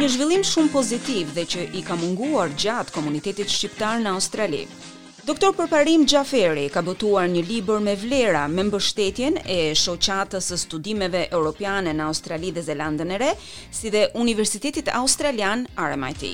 një zhvillim shumë pozitiv dhe që I ka munguar gjatë komunitetit shqiptar në Australi. Doktor Përparim Xhaferi ka botuar një libër me vlera me mbështetjen e shoqatës së studimeve europiane në Australi dhe Zelandën e Re, si dhe Universitetit Australian RMIT.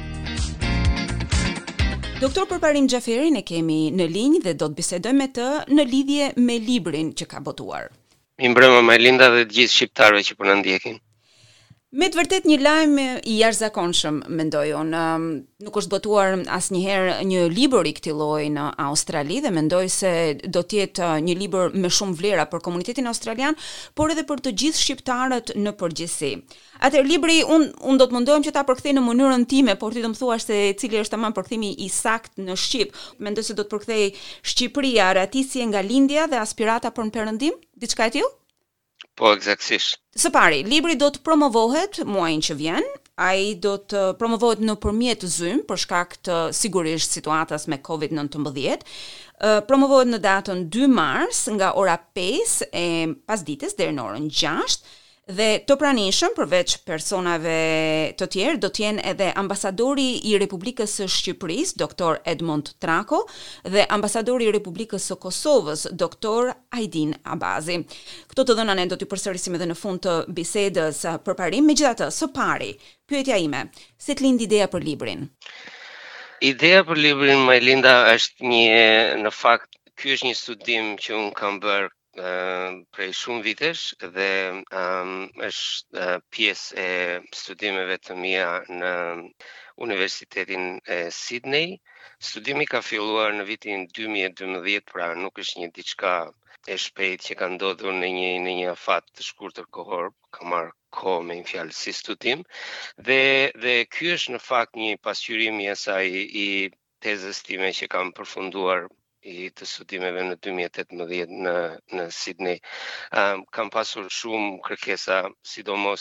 Doktor Përparim Xhaferin e kemi në linjë dhe do të bisedojmë me të në lidhje me librin që ka botuar. Mirëmbrëma Majlinda dhe të gjithë shqiptarëve që po na ndjekin. Me të vërtet një lajm I jashtëzakonshëm, mendoj unë. Nuk është botuar asnjëherë një libër I këtij lloji në Australi dhe mendoj se do të jetë një libër me shumë vlera për komunitetin australian, por edhe për të gjithë shqiptarët në përgjithësi. Atëherë libri unë do të mundohem që ta përkthej në mënyrën time, por ti do më thuash se cili është tamam përkthimi I sakt në shqip. Mendoj se do të përkthej Shqipëria, ratisje nga lindja dhe aspirata për në perëndim, diçka e tillë? Po, eksaktësisht. Së pari, libri do të promovohet muajin që vjen, ai do të promovohet nëpërmjet Zoom për shkak të sigurisht situatës me COVID-19. Promovohet në datën 2 mars nga ora 5 e pasdites deri në orën 6. Dhe të pranishëm përveç personave të tjerë do të jenë edhe ambasadori I Republikës së Shqipërisë, doktor Edmond Trako, dhe ambasadori I Republikës së Kosovës, doktor Ajdin Abazi. Këto të dhëna ne do t'i përsërisim edhe në fund të bisedës Përparim. Megjithatë, së pari, pyetja ime, si të lind ideja për librin? Ideja për librin Majlinda është në fakt, ky është një studim që unë kam bërë prej shumë vitesh dhe është pjesë e studimeve të mia në Universitetin e Sydney. Studimi ka filluar në vitin 2012, pra nuk është një diçka e shpejt që ka ndodhur në një afat të shkurtër kohor, ka marrë kohë me një fjalë si studim dhe ky është në fakt një pasqyrim I asaj I tezës time që kam përfunduar I të studimeve në 2018 në Sydney. Kam pasur shumë kërkesa, sidomos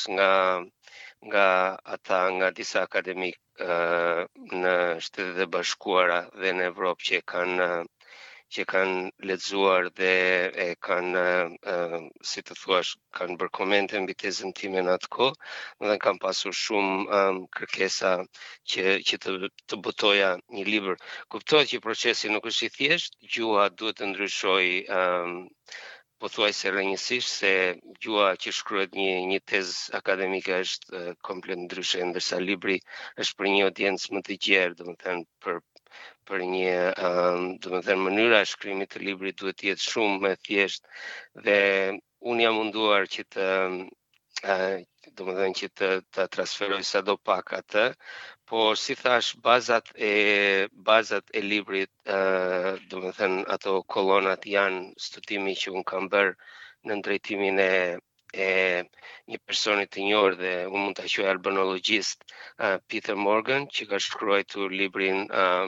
nga disa akademik në Shtetet e Bashkuara dhe në Evropë që kanë lexuar dhe kanë kanë bërë komente mbi tezën time në atë kohë dhe kanë pasur shumë kërkesa që të botoja një libër. Kuptohet që procesi nuk është I thjeshtë, gjua duhet të ndryshojë pothuajse rrënjësisht se gjua që shkruhet një tezë akademike është komplet ndryshe, ndërsa libri është për një audiencë më të gjerë, domethënë për një mënyra e shkrimit të librit duhet të jetë shumë më thjeshtë dhe unë jam munduar që të transferoj sado pak atë, por si thash bazat e librit, domethënë ato kolonat janë studimi që unë kam bërë në drejtimin e një personi të njohur dhe unë mund ta quaj albanologjist, Peter Morgan, që ka shkruar librin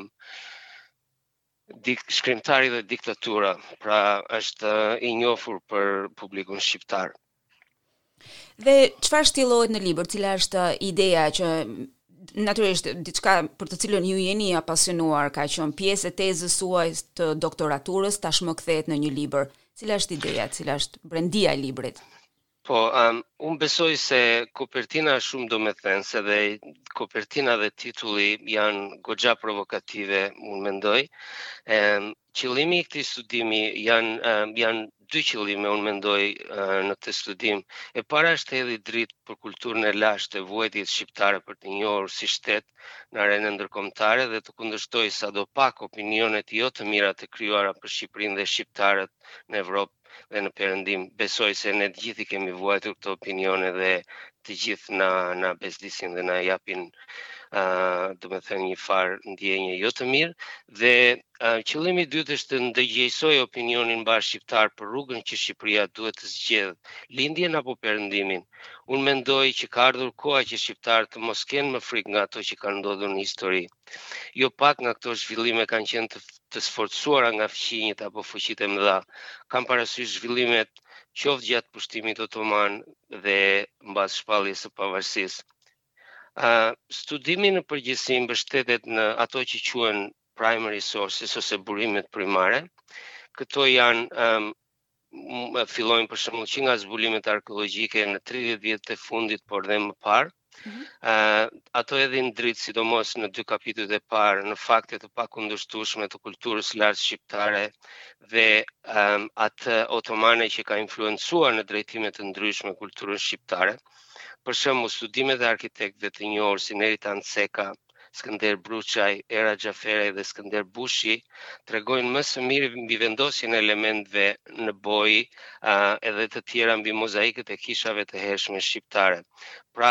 Shkrimtari dhe diktatura, pra është I njohur për publikun shqiptar. Dhe çfarë shtyllohet në libër? Cila është ideja që natyrisht diçka për të cilën ju jeni apasionuar, ka qenë pjesë e tezës suaj të doktoraturës, tashmë kthehet në një libër. Cila është ideja, cila është brendia e librit? Po, unë besoj se kopertina është shumë domethënëse dhe kopertina dhe titulli janë goxha provokative, unë mendoj. Qëllimi I këtij studimi janë dy qëllime, unë mendoj në këtë studim. E para është hedhë dritë për kulturën e lashtë e vuajtjes shqiptare për të njohur si shtet në arenën ndërkombëtare dhe të kundërshtoj sadopak opinionet jo të mira të krijuara për Shqipërinë dhe shqiptarët në Evropë dhe në perëndim. Besoj se ne të gjithë I kemi vuajtur këto opinione dhe të gjithë na bezdisin dhe na japin domethënë një farë ndjenje jo të mirë dhe qëllimi I dytë është të ndërgjegjësoj opinionin mbar shqiptar për rrugën që Shqipëria duhet të zgjedhë, lindjen apo perëndimin. Unë mendoj që ka ardhur koha që shqiptarët të mos kenë më frikë nga ato që kanë ndodhur në histori. Jo pak nga këto zhvillime kanë qenë të sforcuara nga fqinjët apo fuqitë e mëdha. Kam parasysh zhvillimet qoftë gjatë pushtimit otoman dhe mbas shpalljes së pavarësisë. Studimi në përgjithësi mbështetet në ato që quhen primary sources ose burimet primare. Këto janë fillojnë për shembull që nga zbulimet arkeologjike në 30 vjetët e fundit, por dhe më parë, Ato edhe në dritë, sidomos në 2 kapitujt e parë, në fakte të pakundërshtueshme të kulturës lartë shqiptare dhe atë otomane që ka influencuar në drejtime të ndryshme kulturën shqiptare. Për shembull, studimet e arkitektëve të njohur si Neritan Ceka, Skënder Bruçaj, Era Xhaferaj dhe Skënder Bushi tregojnë më së miri mbi vendosjen e elementëve në bojë edhe të tjera mbi mozaikët e kishave të hershme shqiptare. Pra,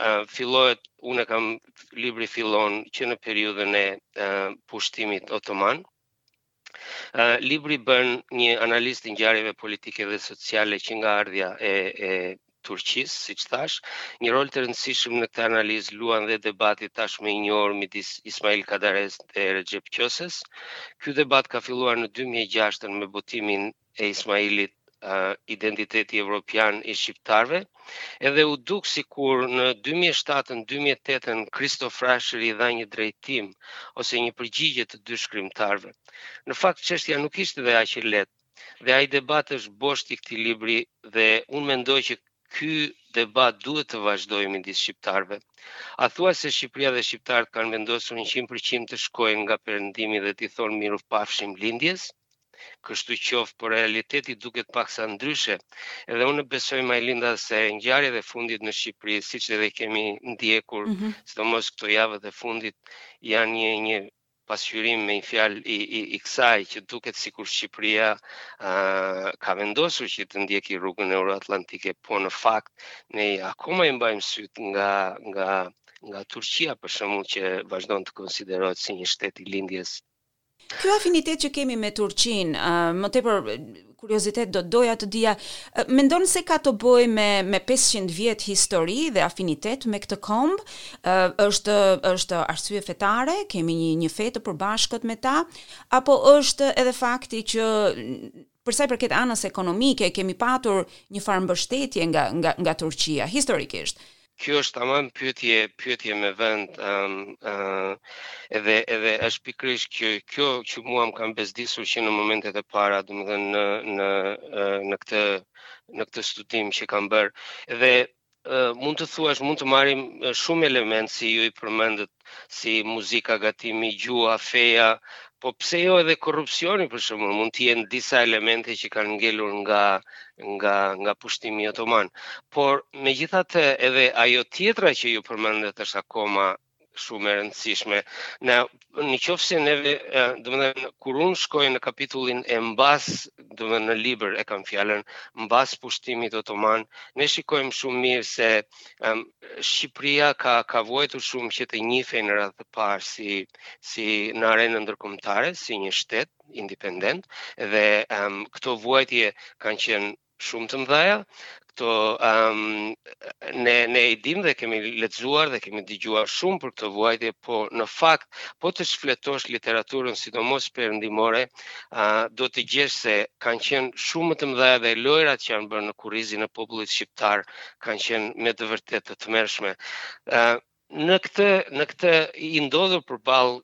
libri fillon që në periudhën e pushtimit otoman. Libri bën një analizë të ngjarjeve politike dhe sociale që nga ardhja e Turqisë, siç thash, një rol të rëndësishëm në këtë analizë luan dhe debati tashmë i njohur midis Ismail Kadares dhe Recep Qoses. Ky debat ka filluar në 2006 me botimin e Ismailit Identiteti Evropian i shqiptarëve, edhe u duk sikur në 2007-2008 Kristof Rashëri dha një drejtim ose një përgjigje të dy shkrimtarëve. Në fakt çështja nuk ishte dhe aq e lehtë dhe ai debat është boshti i këtij libri dhe unë mendoj që ky debat duhet të vazhdojë midis shqiptarëve. A thua se Shqipëria dhe shqiptarët kanë vendosur 100% të shkojnë nga perëndimi dhe t'i thonë mirupafshim lindjes? Kështu qoftë, por realiteti duket paksa ndryshe. Edhe unë besoj, Majlinda, se ngjarjet e fundit në Shqipëri, siç edhe kemi ndjekur, sidomos këto javët e fundit, janë një pasqyrim me një fjalë i kësaj që duket sikur Shqipëria ka vendosur që të ndjeki rrugën euroatlantike, po në fakt ne akoma i mbajmë syt nga Turqia, për shembull, që vazhdon të konsiderohet si një shtet i lindjes. Ky afinitet që kemi me Turqinë, më tepër kuriozitet doja të dija, mendon se ka të bëjë me 500 vjet histori dhe afinitet me këtë komb? Është arsye fetare, kemi një fe të përbashkët me ta, apo është edhe fakti që për sa i përket anës ekonomike kemi patur një farë mbështetje nga Turqia historikisht? Kjo është tamam pyetje me vend, edhe është pikërisht kjo që mua më ka bezdisur që në momentet e para, domethënë në këtë studim që kam bërë. Edhe mund të thuash, mund të marrim shumë elementë si ju i përmendët, si muzika, gatimi, gjua, feja, po pse jo edhe korrupsioni, për shembull, mund të jenë disa elemente që kanë ngelur nga pushtimi otoman. Por megjithatë edhe ajo tjetra që ju përmendet është akoma shumë e rëndësishme. Në qoftë se neve, domethënë kur unë shkoj në kapitullin e mbas, domethënë në libër e kam fjalën mbas pushtimit otoman, ne shikojmë shumë mirë se Shqipëria ka vuajtur shumë që të njihej në radhë të parë si në arenën ndërkombëtare, si një shtet independent, dhe këto vuajtje kanë qenë shumë të mëdha. Ne i dim dhe kemi lexuar dhe kemi dëgjuar shumë për këtë vuajtje, po në fakt, po të shfletosh literaturën, sidomos perëndimore, do të gjesh se kanë qenë shumë më të mëdha dhe lojrat që janë bërë në kurrizin e popullit shqiptar kanë qenë me të vërtetë të tmerrshme. Në këtë i ndodhur përballë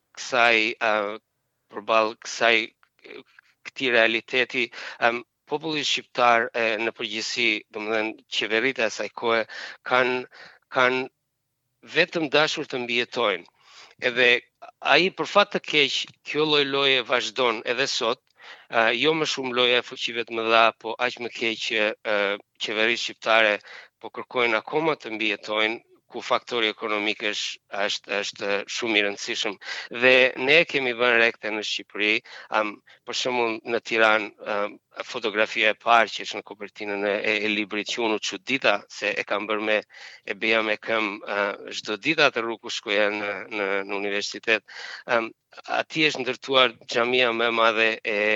kësaj këtij realiteti, populli shqiptar në përgjithësi, domethënë qeveritë e asaj kohe kanë vetëm dashur të mbijetojnë. Edhe ai për fat të keq, kjo lloj loje vazhdon edhe sot, jo më shumë loja e fuqive të mëdha, po aq më keq që qeveritë shqiptare po kërkojnë akoma të mbijetojnë, ku faktori ekonomik është shumë i rëndësishëm. Dhe ne kemi vënë rekte në Shqipëri, për shembull në Tiranë, fotografia e parë që është në kopertinën e librit që unë u çudita se e kam bërë e beja me këmbë çdo ditë atë rrugë ku shkoja në universitet. Aty është ndërtuar xhamia më e madhe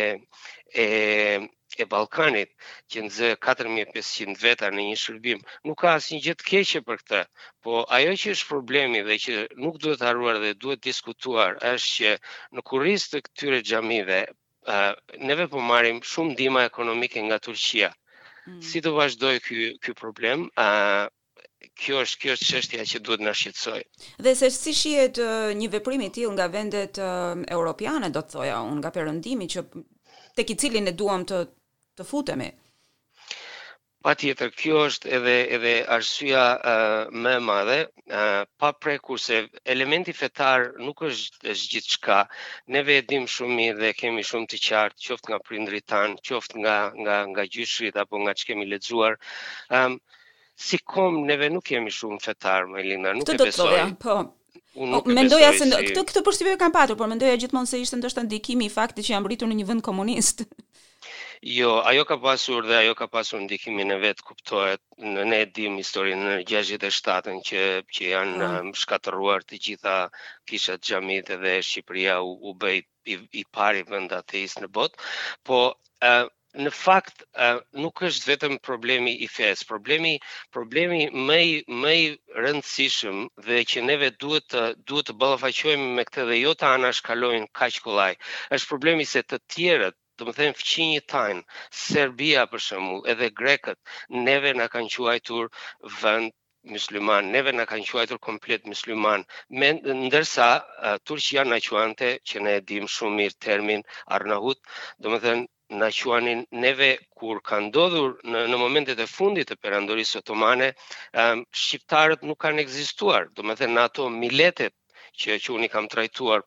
e Ballkanit, që nxë 4500 veta në një shërbim. Nuk ka asnjë gjë të keqe për këtë, po ajo që është problemi dhe që nuk duhet harruar dhe duhet diskutuar është që në kurriz të këtyre xhamive neve po marrim shumë ndihmë ekonomike nga Turqia. Si të vazhdoj ky problem? Kjo është çështja që duhet na shqetësoj. Dhe se si shihet një veprim i tillë nga vendet europiane, do të thoja unë, nga perëndimi që tek i cilin ne duam të futemi. Patjetër, kjo është edhe arsyeja më e madhe, pa prekur se elementi fetar nuk është gjithçka. Neve e dim shumë mirë dhe kemi shumë të qartë, qoftë nga prindrit tanë, qoftë nga gjyshrit apo nga që kemi lexuar. Si kom neve nuk kemi shumë fetar, Melina, nuk Këtë e do të besoj. thoja, po. Unë nuk e Mendoja besoj se si këtë përshtypje kam patur, por mendoja gjithmonë se ishte ndoshta ndikimi i faktit që jam rritur në një vend komunist. Jo, ajo ka pasur ndikimin e vet, kuptohet. Ne e dim historinë në 67-ën që janë shkatërruar të gjitha kishat xhamit dhe Shqipëria u bë i pari vend ateist në botë, po në fakt nuk është vetëm problemi i fesë, problemi më i rëndësishëm dhe që neve duhet të ballafaqohemi me këtë dhe jo të anashkalojnë kaq kollaj. Është problemi se të tjerët, do të thënë fqinjit tanë, Serbia për shembull, edhe grekët, neve na kanë quajtur vend musliman, neve na kanë quajtur komplet musliman, ndërsa Turqia na quante, që ne e dim shumë mirë termin Arnahut, do të thënë na quanin neve kur ka ndodhur në momentet e fundit të perandorisë otomane, shqiptarët nuk kanë ekzistuar, do të thënë ato miletet që unë i kam trajtuar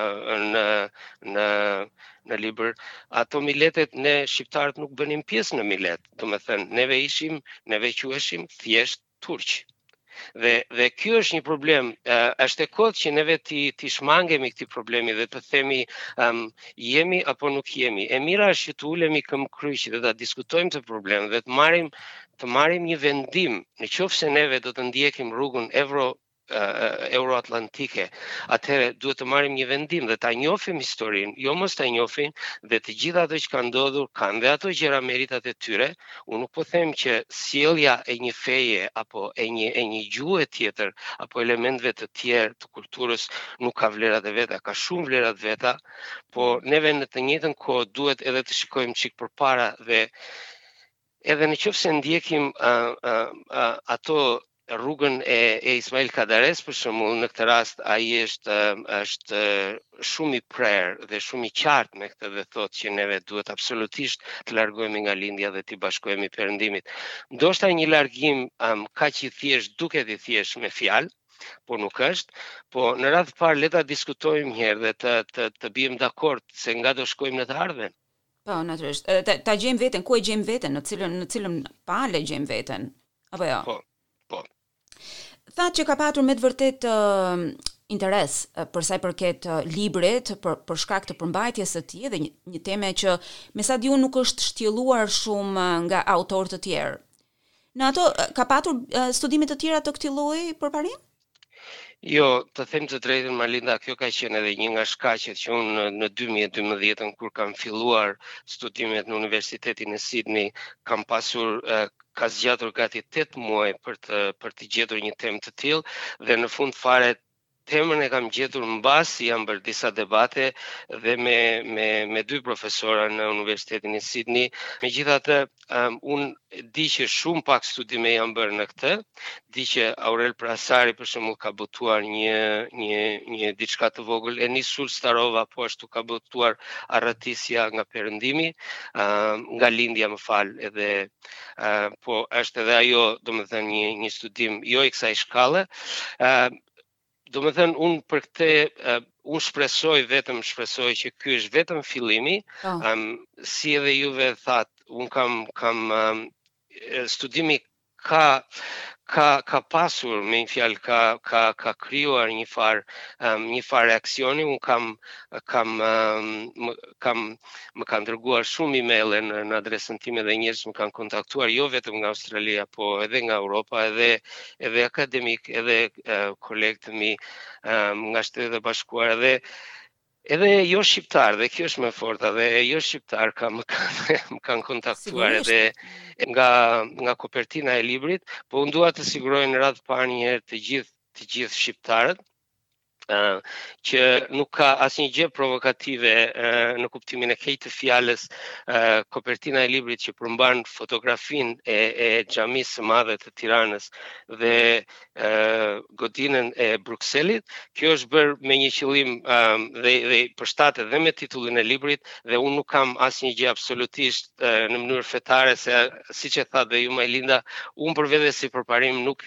në libër, ato miletet ne shqiptarët nuk bënim pjesë në milet, do të thënë neve quheshim thjesht turq. Dhe ky është një problem, është e kohët që neve ti shmangemi këtij problemi dhe të themi jemi apo nuk jemi. E mira është që të ulemi këmbkryq dhe ta diskutojmë të problem dhe të marrim një vendim, nëse neve do të ndjekim rrugën euroatlantike, atëherë duhet të marrim një vendim dhe ta njohim historinë, jo mos ta njohim dhe të gjitha ato që kanë ndodhur, kanë dhe ato gjëra meritat e tyre. Unë nuk po them që sjellja e një feje apo e një gjuhë tjetër apo elementeve të tjerë të kulturës nuk ka vlerat e veta, ka shumë vlerat veta, po neve në të njëjtën kohë duhet edhe të shikojmë çik përpara dhe edhe nëse ndjekim ato rrugën e Ismail Kadares për shembull, në këtë rast ai është shumë i prerë dhe shumë i qartë me këtë dhe thotë që neve duhet absolutisht të largohemi nga lindja dhe të bashkohemi Perëndimit. Ndoshta një largim kaq i thjesht duket i thjesht me fjalë, por nuk është, po në radhë parë le ta diskutojmë një herë dhe të bijmë dakord se nga do shkojmë në të ardhmen. Po, natyrisht. Ta gjejmë veten, ku e gjejmë veten, në cilën palë gjejmë veten. Apo jo? Po. Thatë që ka patur me të vërtet interes për sa i përket librit për shkak të përmbajtjes së tij dhe një teme që me sa di unë nuk është shtjelluar shumë nga autorë të tjerë. Në ato ka patur studime të tjera të këtij lloji përparim? Jo, të them të drejtën, Marlinda, kjo ka qenë edhe një nga shkaqet që unë në 2012 kur kam filluar studimet në Universitetin e Sydney, kam pasur ka zgjatur gati 8 muaj për të gjetur një temë të tillë dhe në fund fare temën e kam gjetur mbasi jam bërë disa debate dhe me dy profesora në Universitetin e Sydney. Megjithatë, unë di që shumë pak studime janë bërë në këtë, di që Aurel Prasari për shembull ka botuar një diçka të vogël, Enis Sulstarova po ashtu ka botuar arratisja nga Perëndimi, nga lindja më fal, edhe po është edhe ajo, domethënë një studim jo i kësaj shkalle. Do më thënë, unë për këte, unë shpresoj që ky është vetëm fillimi, si edhe juve thatë, unë kam studimi ka pasur, me një fjalë, ka krijuar një farë reaksioni. Unë më kanë dërguar shumë emailë në adresën time dhe njerëz më kanë kontaktuar jo vetëm nga Australia, po edhe nga Europa, edhe akademik, edhe kolegë të mi nga Shtetet e Bashkuara edhe jo shqiptar, dhe kjo është më forta, dhe jo shqiptar më kanë kontaktuar edhe nga kopertina e librit, po unë dua të siguroj në radhë parë një herë të gjithë shqiptarët që nuk ka asnjë gjë provokative në kuptimin e keq të fjalës. Kopertina e librit që përmban fotografinë e xhamisë së madhe të Tiranës dhe godinën e Brukselit, kjo është bërë me një qëllim dhe përshtatet dhe me titullin e librit, dhe unë nuk kam asnjë gjë absolutisht në mënyrë fetare, se siç e tha dhe ju Majlinda, unë për vete si përparim nuk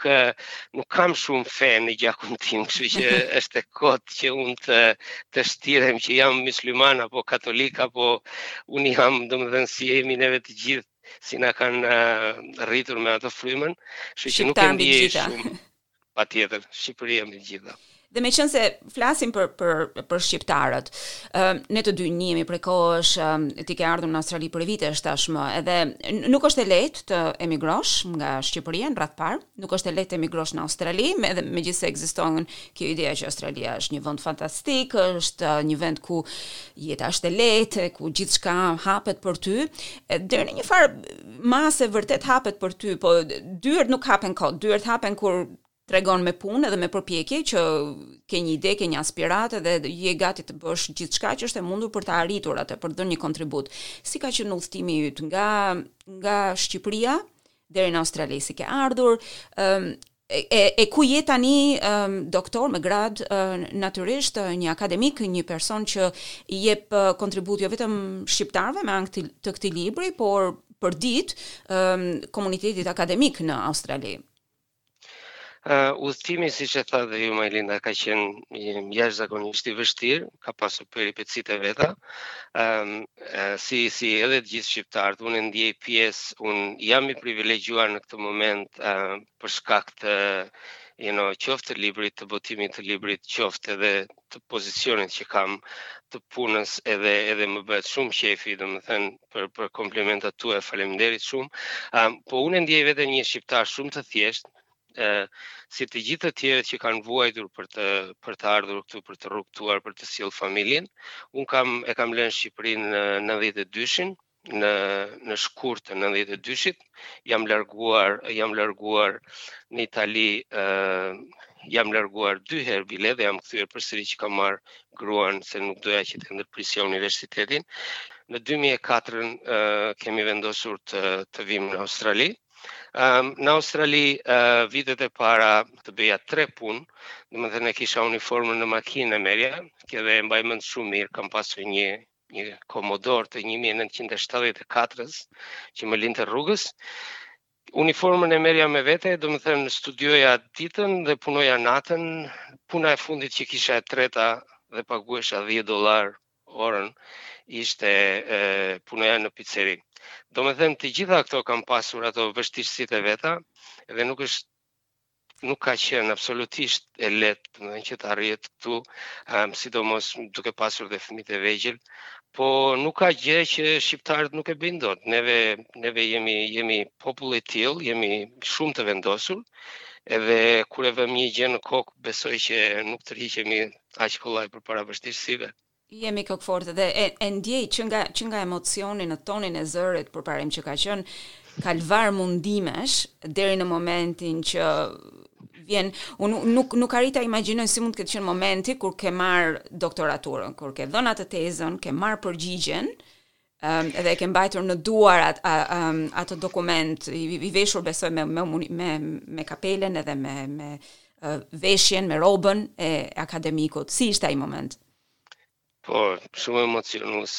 kam shumë fe në gjakun tim, kështu që është e kotë që unë të shtirem që jam musliman apo katolik, apo unë jam, domethënë, si jemi neve të gjithë, si na kanë rritur me ato frymën, kështu që nuk e ndiej shumë. Patjetër, Shqipëria mbi të gjitha. Dhe me qënë se flasim për shqiptarët, ne të dy njemi prej kohësh ti ke ardhur në Australi për vitesh tashmë, edhe nuk është e lehtë të emigrosh nga Shqipëria në radh parë, nuk është e lehtë të emigrosh në Australi, megjithëse ekziston kjo ideja që Australia është një vend fantastik, është një vend ku jeta është e lehtë, ku gjithçka hapet për ty, deri në një farë masë vërtet hapet për ty, po dyert nuk hapen kot, dyert hapen kur tregon me punë edhe me përpjekje që ke një ide, ke një aspirat dhe je gati të bësh gjithçka që është e mundur për të arritur atë, për të dhënë një kontribut. Si ka qenë udhëtimi yt nga Shqipëria deri në Australi, si ke ardhur, e ku je tani doktor me grad, natyrisht një akademik, një person që i jep kontribut jo vetëm shqiptarëve me anë të këtij libri, por për ditë komunitetit akademik në Australi. Udhëtimi, siç e tha dhe ju Majlinda, ka qenë jashtëzakonisht i vështirë, ka pasur peripecitë e veta. Si edhe të gjithë shqiptarët, unë ndjej pjesë, unë jam i privilegjuar në këtë moment për shkak të qoftë të librit, të botimit të librit, qoftë edhe të pozicionit që kam të punës, edhe më bëhet shumë qefi, domethënë për komplimentat tua, faleminderit shumë. Po unë ndjej vetë një shqiptar shumë të thjeshtë, si të gjithë të tjerët që kanë vuajtur për të ardhur këtu, për të rrugtuar, për të sjellë familjen. Unë e kam lënë Shqipërinë në 92-shin, në shkurt të 92-shit, jam larguar në Itali, jam larguar 2 herë bilet dhe jam kthyer përsëri që kam marr gruan se nuk doja që të ndërprisja universitetin. Në 2004 kemi vendosur të vim në Australi. Në Australi vitet e para të bëja 3 punë, domethënë kisha uniformën në makinë e merja, që dhe mbaj mend shumë mirë, kam pasur një Commodore të 1974-s që më linte rrugës. Uniformën e merja me vete, domethënë studioja ditën dhe punoja natën. Puna e fundit që kisha e treta dhe paguesha $10 orën ishte punoja në pizzeri. Domethënë të gjitha këto kam pasur ato vështirësitë e veta dhe nuk ka qenë absolutisht e lehtë, domethënë që të arrihet këtu, sidomos duke pasur dhe fëmijët e vegjël, po nuk ka gjë që shqiptarët nuk e bëjnë dot. Neve jemi popull i tillë, jemi shumë të vendosur, edhe kur e vëm një gjë në kokë, besoj që nuk tërhiqemi aq kollaj përpara vështirësive. Jemi kokëfortë dhe e ndjej që nga emocioni në tonin e zërit përparim që ka qenë kalvar mundimesh deri në momentin që vjen, unë nuk arrita imagjinoj si mund të ketë qenë momenti kur ke marr doktoraturën, kur ke dhënë atë tezën, ke marr përgjigjen, edhe ke mbajtur në duar atë dokument i veshur besoj me kapelen edhe me veshjen, me robën e akademikut. Si ishte ai moment? Po, shumë emocionues.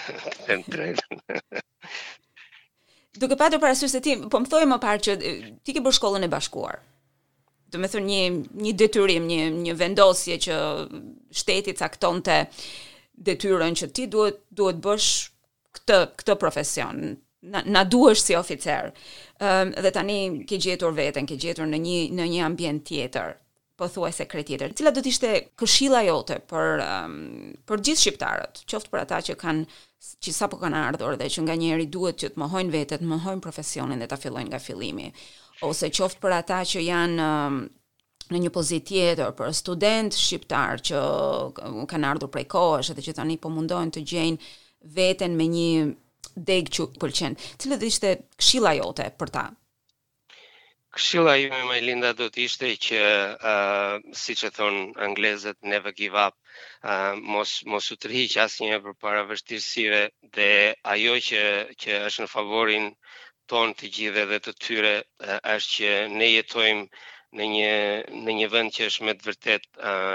Duke patur parasysh se ti, po më thoje më parë që ti ke bërë shkollën e bashkuar. Do të thonë një detyrim, një vendosje që shteti caktonte detyrën që ti duhet bësh këtë profesion. Na duhesh si oficer. Dhe tani ke gjetur veten, ke gjetur në një ambient tjetër. Pothuajse tjetër. Cila do të ishte këshilla jote për gjithë shqiptarët, qoftë për ata që sapo kanë ardhur dhe që nganjëherë duhet që të mohojnë vetet, të mohojnë profesionin dhe ta fillojnë nga fillimi, ose qoftë për ata që janë në një pozitë tjetër, për student shqiptar që kanë ardhur prej kohësh dhe që tani po mundohen të gjejnë veten me një deg që pëlqen. Cila do ishte këshilla jote për ta? Këshilla ime më e Linda do të ishte që siç e thon anglezët, never give up. Mos u tërhiq asnjëherë përpara vështirësive dhe ajo që është në favorin ton të gjithë dhe të tyre është që ne jetojmë në një vend që është me të vërtet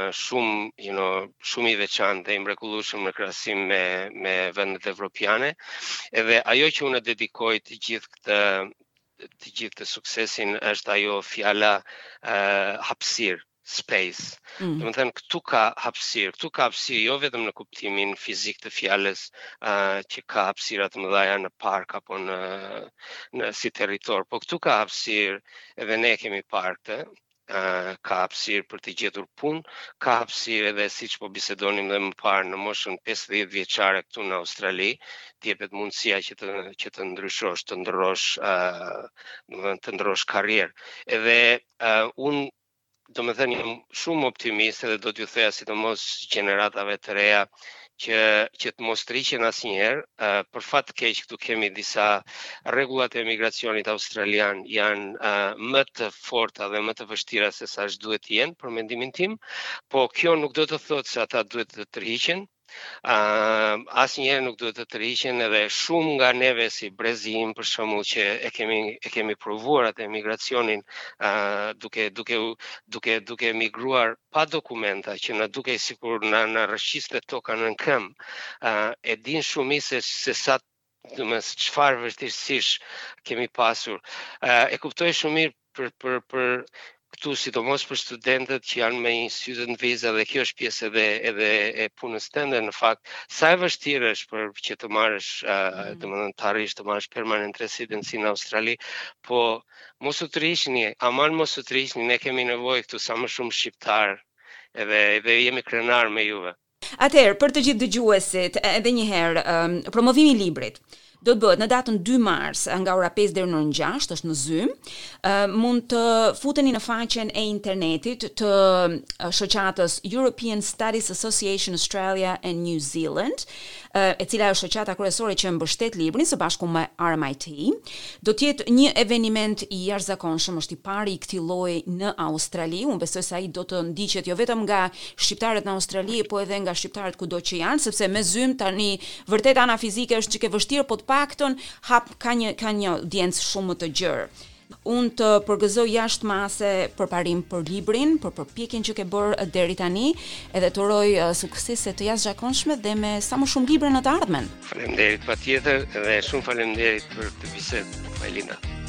shumë i veçantë dhe i mrekullueshëm në krahasim me vendet evropiane. Edhe ajo që unë dedikoj të gjithë këtë suksesin është ajo fjala hapësirë, space. Do të thënë këtu ka hapësirë jo vetëm në kuptimin fizik të fjalës që ka hapësira të mëdha në park apo në si territor, po këtu ka hapësirë edhe ne kemi parkte. Ka hapësirë për të gjetur punë, ka hapësirë edhe siç po bisedonim dhe më parë në moshën 50 vjeçare këtu në Australi, të jepet mundësia që të ndryshosh, të ndrosh karrierë. Edhe unë domethënë jam shumë optimist dhe do t'ju theja sidomos gjeneratave të reja që të mos tërhiqen asnjëherë. Për fat të keq këtu kemi disa rregullat e emigracionit australian janë më të forta dhe më të vështira se sa duhet të jenë për mendimin tim, po kjo nuk do të thotë se ata duhet të tërhiqen. Asnjëherë nuk duhet të tërhiqen edhe shumë nga neve si brezim për shembull që e kemi provuar atë emigracionin duke migruar pa dokumenta që na dukej sikur na rrëshqiste toka në këmbë. E din shumë se sa çfarë vështirësish kemi pasur. E kuptoj shumë mirë për këtu sidomos për studentët që janë me një student visa dhe kjo është pjesë edhe e punës tënde në fakt sa e vështirë është për që të marrësh domethënë të arrish të marrësh permanent residency në Australi, po mos u tërhiqni, ne kemi nevojë këtu sa më shumë shqiptar edhe jemi krenar me juve. Atëherë, për të gjithë dëgjuesit, edhe një herë, promovimi i librit do të bëhet në datën 2 mars nga ora 5 deri në orën 6, është në Zym. Mund të futeni në faqen e internetit të shoqatës European Studies Association Australia and New Zealand, e cila është shoqata kryesore që mbështet librin së bashku me RMIT. Do të jetë një eveniment i jashtëzakonshëm, është i pari i këtij lloji në Australi. Unë besoj se ai do të ndiqet jo vetëm nga shqiptarët në Australi, po edhe nga shqiptarët kudo që janë, sepse me Zym tani vërtet ana fizike është çike vështirë, po paktën ka një audiencë shumë më të gjerë. Unë të përgëzoj jashtë mase për parim për librin, për përpjekjen që ke bërë deri tani, edhe të uroj suksese të jashtëzakonshme dhe me sa më shumë libra në të ardhmen. Faleminderit patjetër dhe shumë faleminderit për këtë bisedë, Elina.